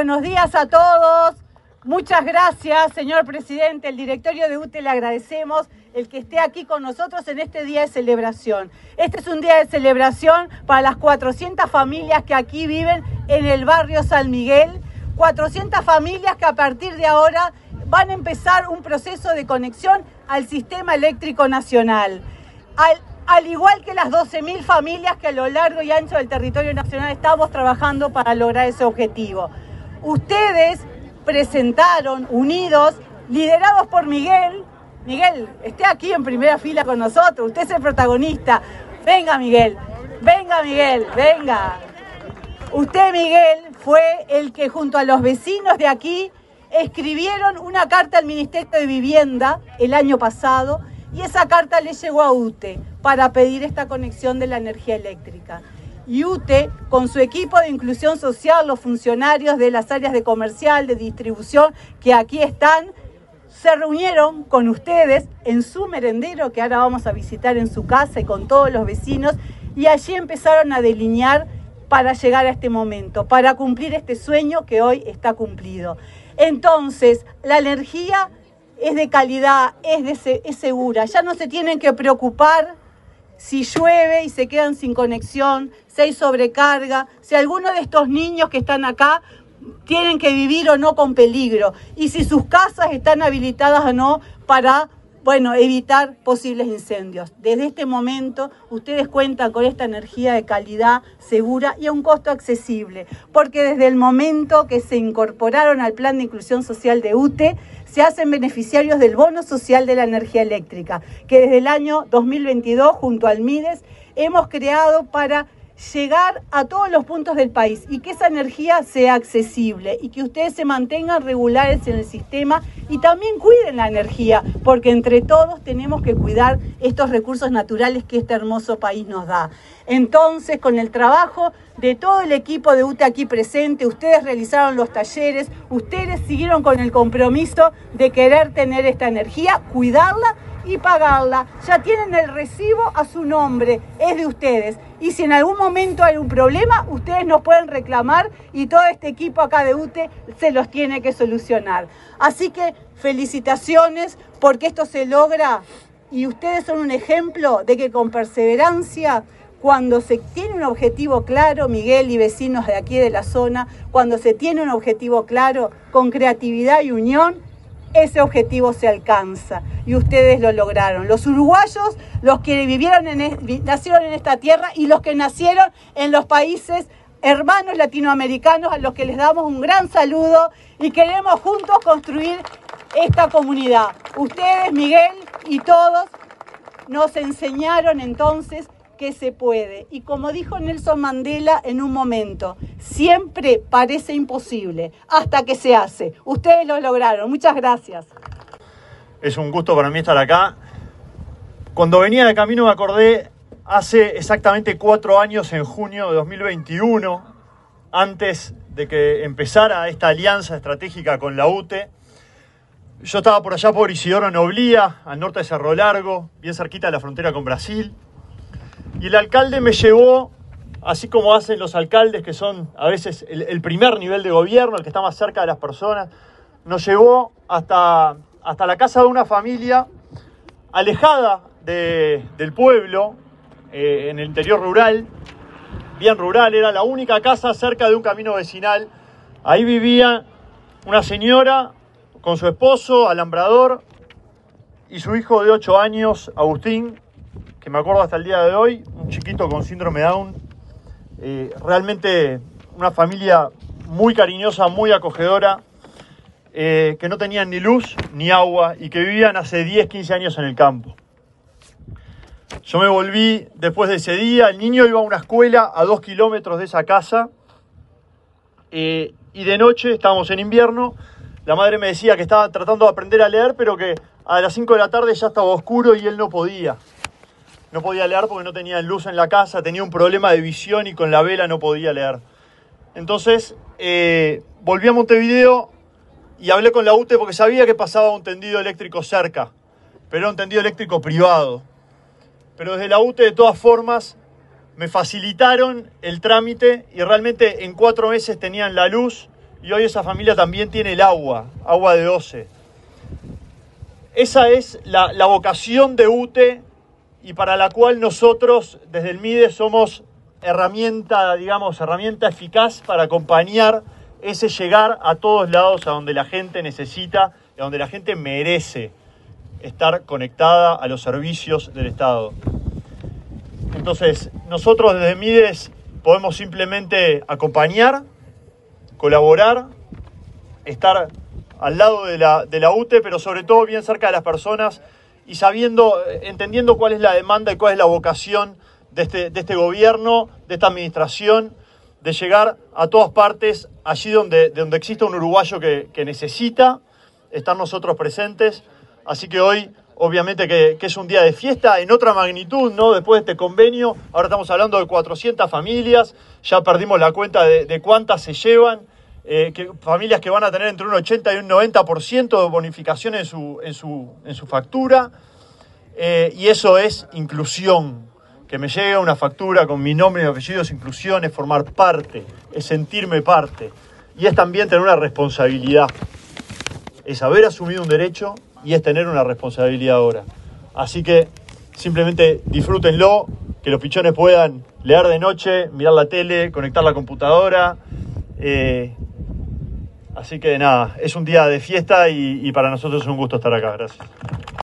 Buenos días a todos. Muchas gracias, señor presidente. El directorio de UTE le agradecemos el que esté aquí con nosotros en este día de celebración. Este es un día de celebración para las 400 familias que aquí viven en el barrio San Miguel. 400 familias que a partir de ahora van a empezar un proceso de conexión al sistema eléctrico nacional. Al igual que las 12.000 familias que a lo largo y ancho del territorio nacional estamos trabajando para lograr ese objetivo. Ustedes presentaron, unidos, liderados por Miguel. Miguel, esté aquí en primera fila con nosotros, usted es el protagonista. Venga, Miguel, venga, Miguel, venga. Usted, Miguel, fue el que junto a los vecinos de aquí escribieron una carta al Ministerio de Vivienda el año pasado y esa carta le llegó a UTE para pedir esta conexión de la energía eléctrica. Y UTE, con su equipo de inclusión social, los funcionarios de las áreas de comercial, de distribución, que aquí están, se reunieron con ustedes en su merendero, que ahora vamos a visitar en su casa y con todos los vecinos, y allí empezaron a delinear para llegar a este momento, para cumplir este sueño que hoy está cumplido. Entonces, la energía es de calidad, es segura, ya no se tienen que preocupar si llueve y se quedan sin conexión, si hay sobrecarga, si alguno de estos niños que están acá tienen que vivir o no con peligro, y si sus casas están habilitadas o no para, evitar posibles incendios. Desde este momento ustedes cuentan con esta energía de calidad, segura y a un costo accesible, porque desde el momento que se incorporaron al Plan de Inclusión Social de UTE, se hacen beneficiarios del bono social de la energía eléctrica, que desde el año 2022, junto al MIDES, hemos creado para llegar a todos los puntos del país y que esa energía sea accesible y que ustedes se mantengan regulares en el sistema y también cuiden la energía, porque entre todos tenemos que cuidar estos recursos naturales que este hermoso país nos da. Entonces, con el trabajo de todo el equipo de UTE aquí presente, ustedes realizaron los talleres, ustedes siguieron con el compromiso de querer tener esta energía, cuidarla y pagarla. Ya tienen el recibo a su nombre, es de ustedes. Y si en algún momento hay un problema, ustedes nos pueden reclamar y todo este equipo acá de UTE se los tiene que solucionar. Así que felicitaciones porque esto se logra y ustedes son un ejemplo de que con perseverancia, cuando se tiene un objetivo claro, Miguel y vecinos de aquí de la zona, cuando se tiene un objetivo claro, con creatividad y unión, ese objetivo se alcanza y ustedes lo lograron. Los uruguayos, los que nacieron en esta tierra y los que nacieron en los países hermanos latinoamericanos, a los que les damos un gran saludo y queremos juntos construir esta comunidad. Ustedes, Miguel y todos, nos enseñaron entonces que se puede. Y como dijo Nelson Mandela en un momento, siempre parece imposible hasta que se hace. Ustedes lo lograron. Muchas gracias. Es un gusto para mí estar acá. Cuando venía de camino me acordé hace exactamente 4 años, en junio de 2021, antes de que empezara esta alianza estratégica con la UTE. Yo estaba por allá por Isidoro Noblía, al norte de Cerro Largo, bien cerquita de la frontera con Brasil. Y el alcalde me llevó, así como hacen los alcaldes, que son a veces el primer nivel de gobierno, el que está más cerca de las personas, nos llevó hasta la casa de una familia alejada del pueblo, en el interior rural, bien rural, era la única casa cerca de un camino vecinal. Ahí vivía una señora con su esposo, alambrador, y su hijo de 8 años, Agustín, que me acuerdo hasta el día de hoy, un chiquito con síndrome Down. Realmente una familia muy cariñosa, muy acogedora, que no tenían ni luz ni agua y que vivían hace 10, 15 años en el campo. Yo me volví después de ese día, el niño iba a una escuela a 2 kilómetros de esa casa, y de noche, estábamos en invierno, la madre me decía que estaba tratando de aprender a leer, pero que a las 5 de la tarde ya estaba oscuro y él no podía. No podía leer porque no tenía luz en la casa, tenía un problema de visión y con la vela no podía leer. Entonces volví a Montevideo y hablé con la UTE porque sabía que pasaba un tendido eléctrico cerca, pero era un tendido eléctrico privado. Pero desde la UTE, de todas formas, me facilitaron el trámite y realmente en 4 meses tenían la luz y hoy esa familia también tiene el agua de OCE. Esa es la vocación de UTE y para la cual nosotros desde el MIDE somos herramienta eficaz para acompañar ese llegar a todos lados a donde la gente necesita y a donde la gente merece estar conectada a los servicios del Estado. Entonces, nosotros desde MIDES podemos simplemente acompañar, colaborar, estar al lado de la UTE, pero sobre todo bien cerca de las personas y entendiendo cuál es la demanda y cuál es la vocación de este gobierno, de esta administración, de llegar a todas partes, allí donde exista un uruguayo que necesita estar nosotros presentes. Así que hoy, obviamente que es un día de fiesta en otra magnitud, ¿no? Después de este convenio, ahora estamos hablando de 400 familias, ya perdimos la cuenta de cuántas se llevan, familias que van a tener entre un 80 y un 90% de bonificación en su factura, y eso es inclusión. Que me llegue una factura con mi nombre y apellido es inclusión, es formar parte, es sentirme parte. Y es también tener una responsabilidad. Es haber asumido un derecho y es tener una responsabilidad ahora. Así que simplemente disfrútenlo, que los pichones puedan leer de noche, mirar la tele, conectar la computadora. Así que nada, es un día de fiesta y para nosotros es un gusto estar acá. Gracias.